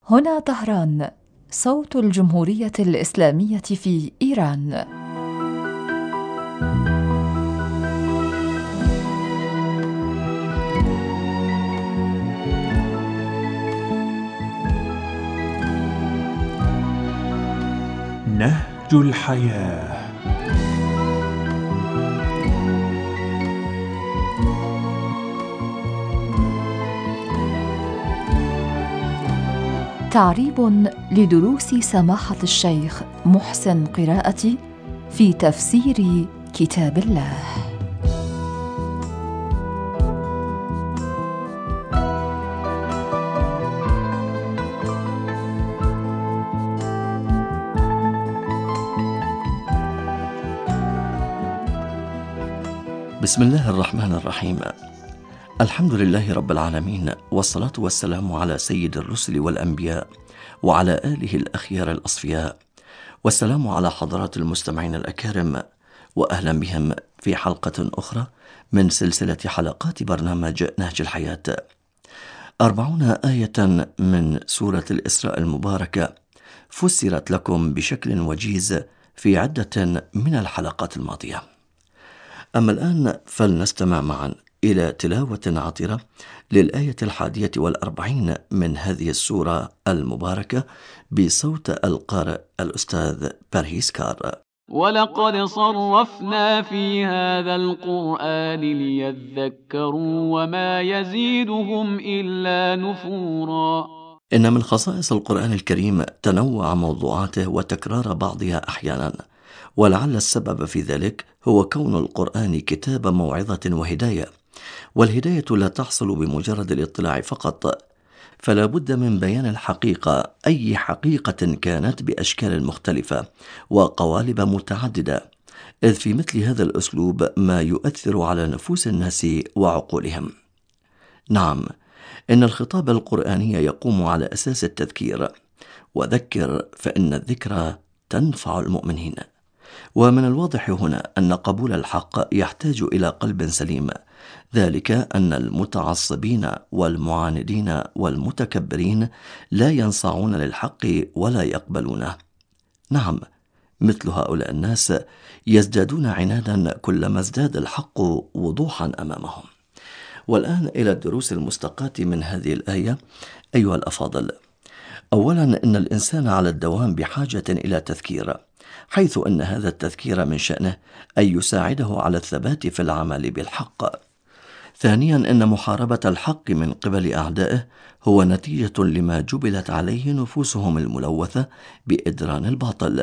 هنا طهران، صوت الجمهورية الإسلامية في إيران. نهج الحياة. تعريب لدروس سماحة الشيخ محسن قراءتي في تفسير كتاب الله. بسم الله الرحمن الرحيم. الحمد لله رب العالمين، والصلاة والسلام على سيد الرسل والأنبياء وعلى آله الأخيار الأصفياء، والسلام على حضرات المستمعين الأكارم، وأهلا بهم في حلقة أخرى من سلسلة حلقات برنامج نهج الحياة. 40 آية من سورة الإسراء المباركة فسرت لكم بشكل وجيز في عدة من الحلقات الماضية. أما الآن فلنستمع معا إلى تلاوة عطرة للآية 41 من هذه السورة المباركة بصوت القارئ الأستاذ بارهيس كار. ولقد صرفنا في هذا القرآن ليذكروا وما يزيدهم إلا نفورا. إن من خصائص القرآن الكريم تنوع موضوعاته وتكرار بعضها أحيانا، ولعل السبب في ذلك هو كون القرآن كتاب موعظة وهداية، والهداية لا تحصل بمجرد الاطلاع فقط، فلا بد من بيان الحقيقة، أي حقيقة كانت بأشكال مختلفة وقوالب متعددة، إذ في مثل هذا الأسلوب ما يؤثر على نفوس الناس وعقولهم. نعم، إن الخطاب القرآني يقوم على أساس التذكير، وذكر فإن الذكرى تنفع المؤمنين. ومن الواضح هنا أن قبول الحق يحتاج إلى قلب سليم، ذلك أن المتعصبين والمعاندين والمتكبرين لا ينصاعون للحق ولا يقبلونه. نعم، مثل هؤلاء الناس يزدادون عنادا كلما ازداد الحق وضوحا أمامهم. والآن إلى الدروس المستقاة من هذه الآية أيها الأفاضل. أولا، إن الإنسان على الدوام بحاجة إلى تذكير، حيث أن هذا التذكير من شأنه أن يساعده على الثبات في العمل بالحق. ثانيا، إن محاربة الحق من قبل أعدائه هو نتيجة لما جبلت عليه نفوسهم الملوثة بإدران الباطل.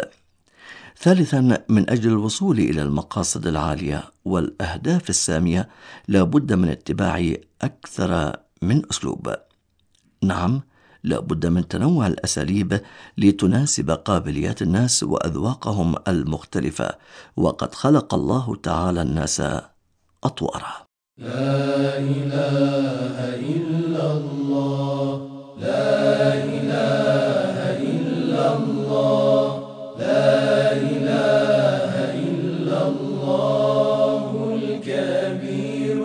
ثالثا، من أجل الوصول إلى المقاصد العالية والأهداف السامية لا بد من اتباع أكثر من أسلوب. نعم، لا بد من تنوع الأساليب لتناسب قابليات الناس وأذواقهم المختلفة، وقد خلق الله تعالى الناس أطوارا. لا إله إلا الله، لا إله إلا الله، لا إله إلا الله الكبير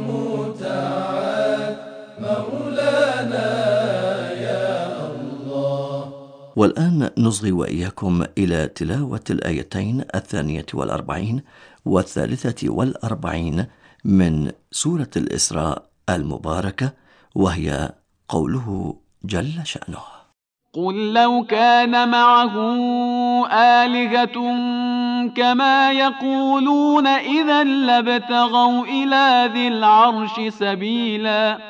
المتعال مولانا يا الله. والآن نصغي وإياكم إلى تلاوة الآيتين 42 و43 من سورة الإسراء المباركة، وهي قوله جل شأنه: قل لو كان معه آلهة كما يقولون إذا لابتغوا إلى ذي العرش سبيلا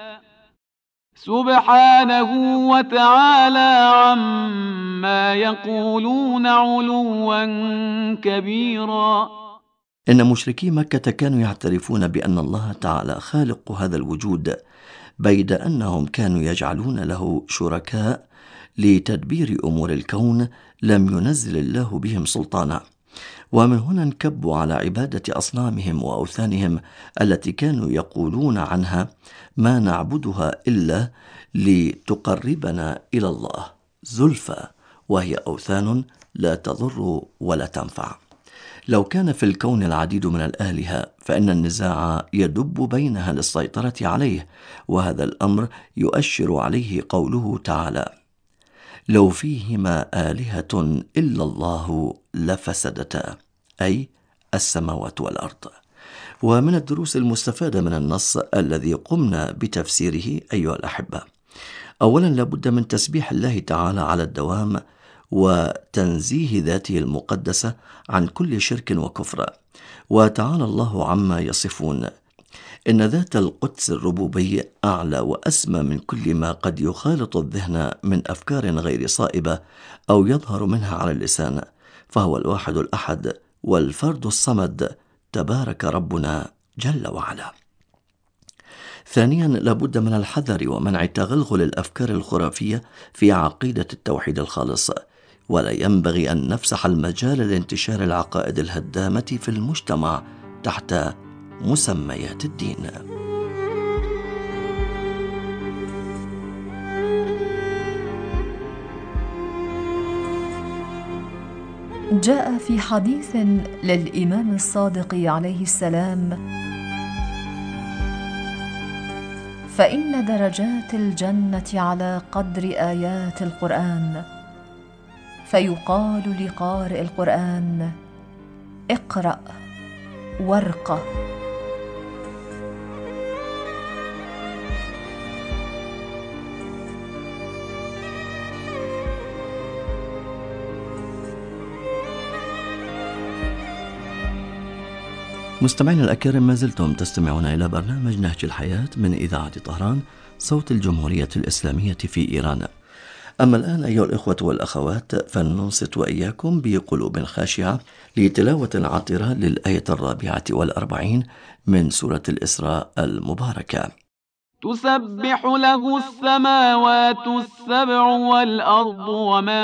سبحانه وتعالى عما يقولون علوا كبيرا. إن مشركي مكة كانوا يعترفون بأن الله تعالى خالق هذا الوجود، بيد أنهم كانوا يجعلون له شركاء لتدبير أمور الكون لم ينزل الله بهم سلطانا، ومن هنا انكبوا على عبادة أصنامهم وأوثانهم التي كانوا يقولون عنها ما نعبدها إلا لتقربنا إلى الله زلفى، وهي أوثان لا تضر ولا تنفع. لو كان في الكون العديد من الآلهة فإن النزاع يدب بينها للسيطرة عليه، وهذا الأمر يؤشر عليه قوله تعالى: لو فيهما آلهة إلا الله لفسدتا، أي السماوات والأرض. ومن الدروس المستفادة من النص الذي قمنا بتفسيره أيها الأحبة، أولا لابد من تسبيح الله تعالى على الدوام وتنزيه ذاته المقدسة عن كل شرك وكفر، وتعالى الله عما يصفون. إن ذات القدس الربوبي أعلى وأسمى من كل ما قد يخالط الذهن من أفكار غير صائبة أو يظهر منها على اللسان، فهو الواحد الأحد والفرد الصمد، تبارك ربنا جل وعلا. ثانيا لابد من الحذر ومنع تغلغل الأفكار الخرافية في عقيدة التوحيد الخالص، ولا ينبغي أن نفسح المجال لانتشار العقائد الهدامة في المجتمع تحت مسميات الدين. جاء في حديث للإمام الصادق عليه السلام: فإن درجات الجنة على قدر آيات القرآن، فيقال لقارئ القرآن: اقرأ وارقى. مستمعين الأكارم، ما زلتم تستمعون إلى برنامج نهج الحياة من إذاعة طهران، صوت الجمهورية الإسلامية في إيران. أما الآن أيها الإخوة والأخوات، فلننصت وإياكم بقلوب خاشعة لتلاوة عطرة للآية 44 من سورة الإسراء المباركة. تسبح له السماوات السبع والأرض ومن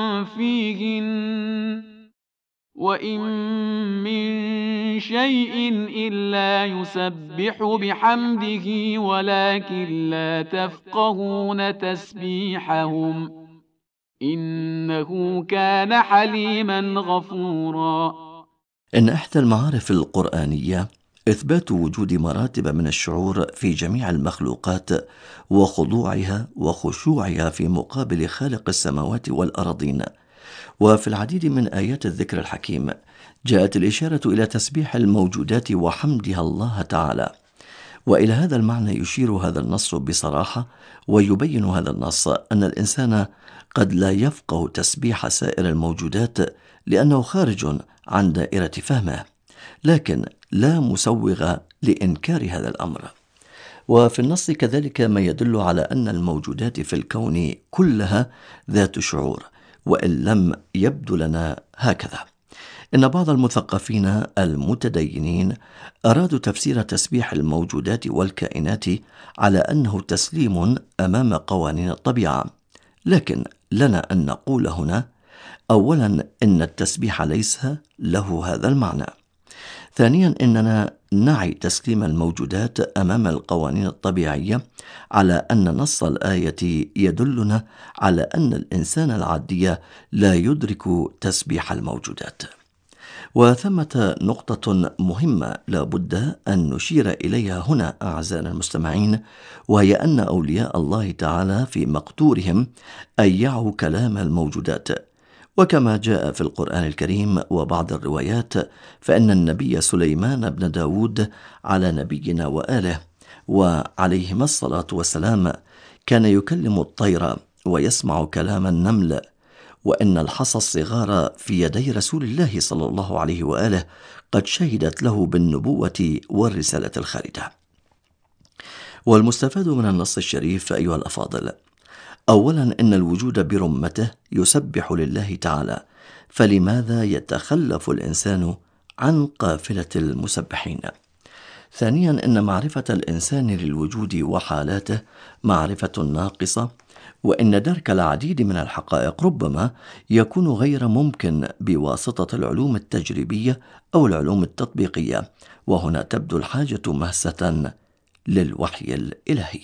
فيهن وإن من شيء إلا يسبح بحمده ولكن لا تفقهون تسبيحهم إنه كان حليما غفورا. إن إحدى المعارف القرآنية إثبات وجود مراتب من الشعور في جميع المخلوقات وخضوعها وخشوعها في مقابل خالق السماوات والأراضين. وفي العديد من آيات الذكر الحكيم جاءت الإشارة إلى تسبيح الموجودات وحمدها الله تعالى، وإلى هذا المعنى يشير هذا النص بصراحة، ويبين هذا النص أن الإنسان قد لا يفقه تسبيح سائر الموجودات لأنه خارج عن دائرة فهمه، لكن لا مسوغ لإنكار هذا الأمر. وفي النص كذلك ما يدل على أن الموجودات في الكون كلها ذات شعور، وإن لم يبدو لنا هكذا. إن بعض المثقفين المتدينين أرادوا تفسير تسبيح الموجودات والكائنات على أنه تسليم أمام قوانين الطبيعة، لكن لنا أن نقول هنا: أولا، إن التسبيح ليس له هذا المعنى. ثانيا، إننا نعي تسليم الموجودات أمام القوانين الطبيعية على أن نص الآية يدلنا على أن الإنسان العادي لا يدرك تسبيح الموجودات. وثمة نقطة مهمة لا بد أن نشير إليها هنا أعزائنا المستمعين، وهي أن أولياء الله تعالى في مقدورهم أن يعوا كلام الموجودات، وكما جاء في القرآن الكريم وبعض الروايات فإن النبي سليمان بن داود على نبينا وآله وعليهما الصلاة والسلام كان يكلم الطير ويسمع كلام النمل، وإن الحصى الصغار في يدي رسول الله صلى الله عليه وآله قد شهدت له بالنبوة والرسالة الخالدة. والمستفاد من النص الشريف أيها الأفاضل: أولا، إن الوجود برمته يسبح لله تعالى، فلماذا يتخلف الإنسان عن قافلة المسبحين؟ ثانيا، إن معرفة الإنسان للوجود وحالاته معرفة ناقصة، وإن درك العديد من الحقائق ربما يكون غير ممكن بواسطة العلوم التجريبية أو العلوم التطبيقية، وهنا تبدو الحاجة ماسة للوحي الإلهي.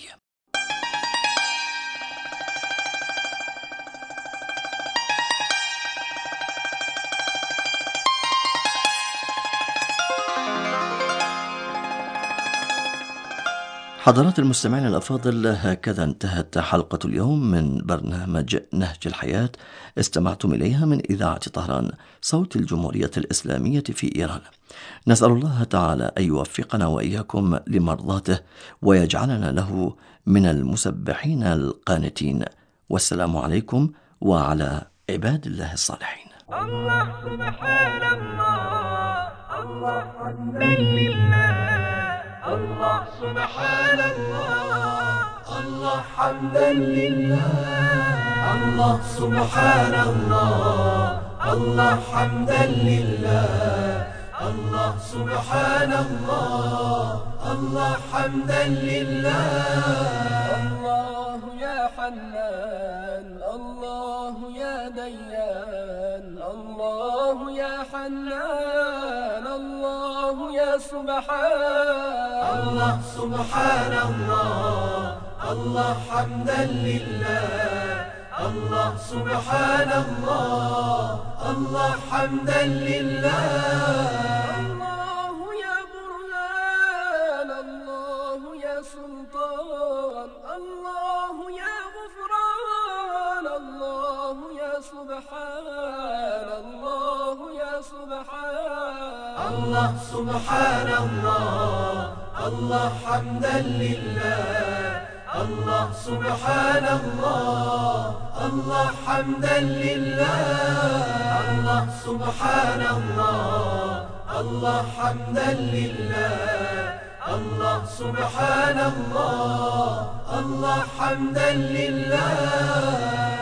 حضرات المستمعين الأفاضل، هكذا انتهت حلقة اليوم من برنامج نهج الحياة، استمعتم إليها من إذاعة طهران صوت الجمهورية الإسلامية في إيران. نسأل الله تعالى أن يوفقنا وإياكم لمرضاته ويجعلنا له من المسبحين القانتين. والسلام عليكم وعلى عباد الله الصالحين. الله سبحان الله، الله حمدا لله، الله سبحان الله، الله حمدا لله، الله سبحان الله، الله حمدا لله، الله سبحان الله، الله حمدا لله. الله يا حنان، الله يا ديان، الله يا حنان، الله يا سبحان، الله سبحان الله، الله حمدا لله، الله سبحان الله، الله حمدا لله. الله يا برهان، الله يا سلطان، الله يا غفران، الله يا سبحان، الله يا سبحان، الله سبحان الله، الله حمدا لله، الله سبحان الله، الله حمدا لله، الله سبحان الله، الله حمدا لله، الله سبحان الله، الله حمدا لله.